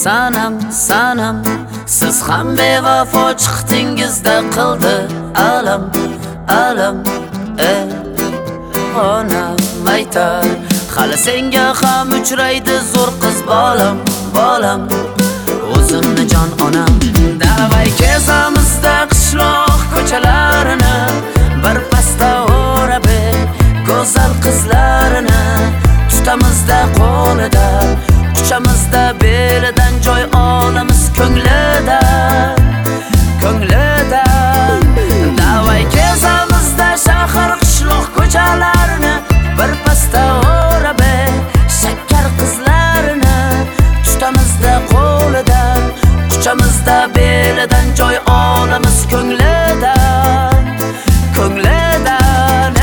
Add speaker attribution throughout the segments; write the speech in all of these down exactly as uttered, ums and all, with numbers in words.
Speaker 1: sanam sanam siz ham bevafo chiqdingizda qildi alam alam ey onam aytar hali senga ham uchraydi zo'r qiz bolam bolam o'zimni jon onam davay kezamizda qishloq ko'chalarini bir pasda o'rab go'zal qizlarini tutamizda qo'lida quchamizda belidan joy olamiz ko'nglidan ko'nglidan davay kezamizda shahar qishloq ko'chalarini bir pasda o'rab shakkar qizlarini tutamizda qo'lidan quchamizda belidan joy olamiz ko'nglidan ko'nglidan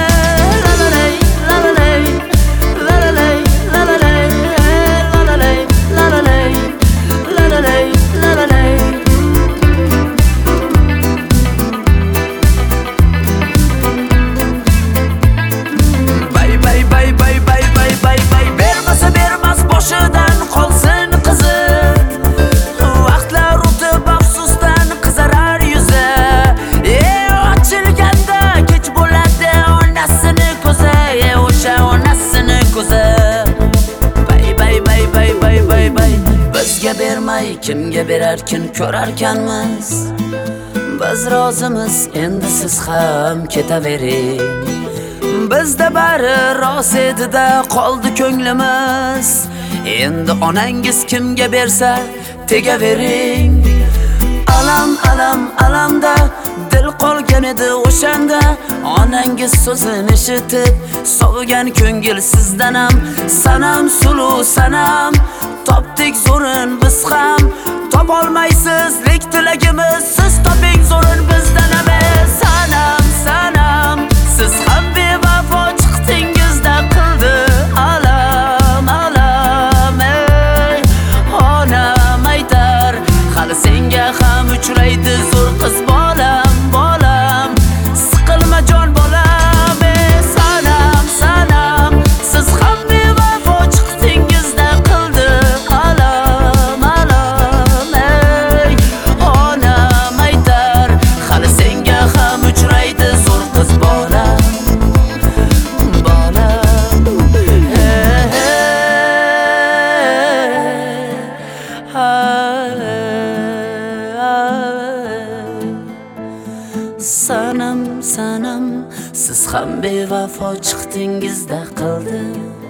Speaker 1: bizga bermay kimga berarkin ko'rarkanmiz biz rozimiz endi siz ham ketavering bizda bari rost edi-da qoldi ko'nglimiz endi onangiz kimga bersa tegavering alam alam alamda dil qolgan edi o'shanda onangiz so'zini eshitib sovgan ko'ngil sizdan ham sanam suluv sanam topdik zo'rin biz ham topolmaysiz lek tilagimiz siz toping zo'rin bizdan emas sanam sanam siz ham bevafo chiqdingizda qildi alam alam ey onam aytar hali senga ham uchraydi zo'r qiz bolam bolam siqilma jon bolam ey sanam sanam siz ham bevafo chiqdingizda qildi alam alam ey onam aytar hali senga ham uchraydi zo'r qiz bolam bolam ey sanam sanam siz ham bevafo chiqdingizda qildi